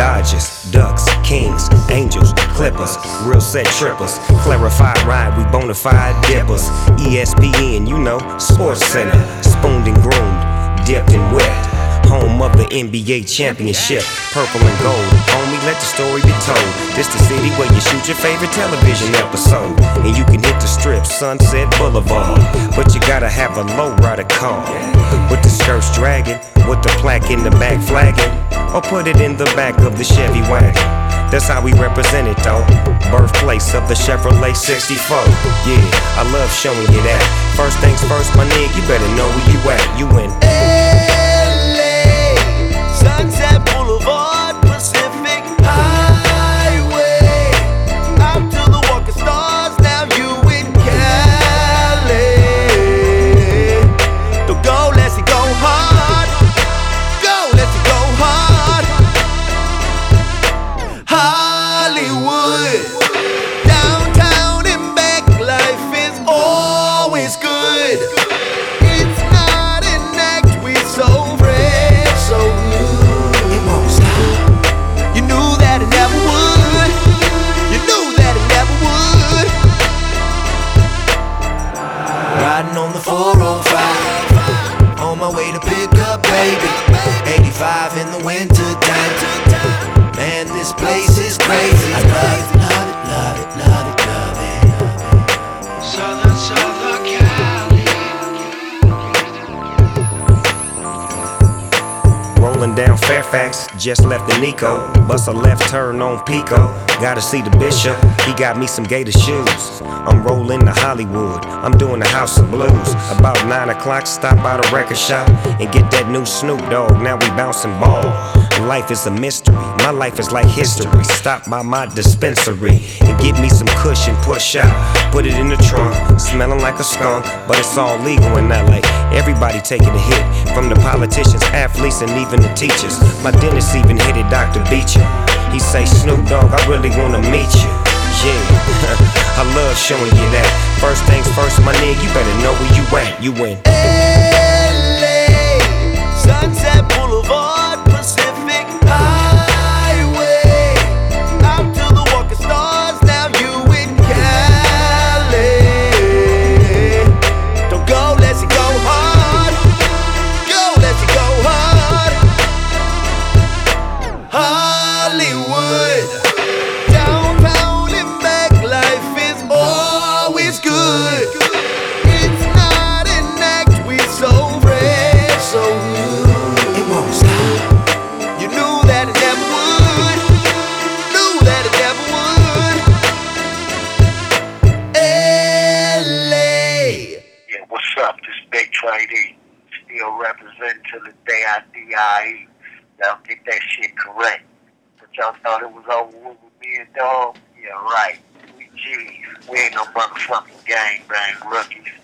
Dodgers, Ducks, Kings, Angels, Clippers, real set trippers, clarified ride, we bona fide dippers. ESPN, you know, Sports Center, spooned and groomed, dipped and whipped. Home of the NBA championship, purple and gold. Homie, let the story be told. This the city where you shoot your favorite television episode. And you can hit the strip, Sunset Boulevard. But you gotta have a lowrider car, with the skirts dragging, with the plaque in the back flagging. Or put it in the back of the Chevy wagon. That's how we represent it though. Birthplace of the Chevrolet 64. Yeah, I love showing you that. First things first, my nigga, you better know where you at. You in Sunset Boulevard, Pacific Highway. Out to the walking stars, now you in Cali. Don't go, let's go hard. Go, let's go hard. Hollywood, downtown and back, life is always good. It's not an act, we so fresh, so new. It won't stop. You knew that it never would. You knew that it never would. Riding on the 405, on my way to pick up baby. 85 in the winter time. Man, this place is crazy. I love it, love it, love it, love it, love it. Southern Cali. rolling down Fairfax, just left the Nico. Bust a left turn on Pico. Gotta see the bishop, he got me some gator shoes. I'm rolling to Hollywood, I'm doing the House of Blues. About 9 o'clock, stop by the record shop and get that new Snoop Dogg. Now we bouncing ball. Life is a mystery, my life is like history. Stop by my dispensary and get me some kush and push out. Put it in the trunk, smelling like a skunk, but it's all legal in LA. Everybody taking a hit, from the politicians, athletes, and even the teachers. My dentist even hit it, Dr. Beecher. He say, Snoop Dogg, I really wanna meet you. Yeah, I love showing you that. First things first, my nigga, you better know where you at. You in LA, Sunset Boulevard, Pacific Highway. Out to the walking stars, now you in Cali. Don't go, let's go hard. Go, let's go hard. Hollywood, downtown and back, life is always good. It's not an act, we so fresh, so new. It won't stop. You knew that it never would. Knew that it never would. LA. Yeah, what's up? This Big Trade E. Still representing till the day I die. Y'all get that shit correct. But y'all thought it was over with me and dog? Yeah, right. We G's. We ain't no motherfucking gangbang rookies.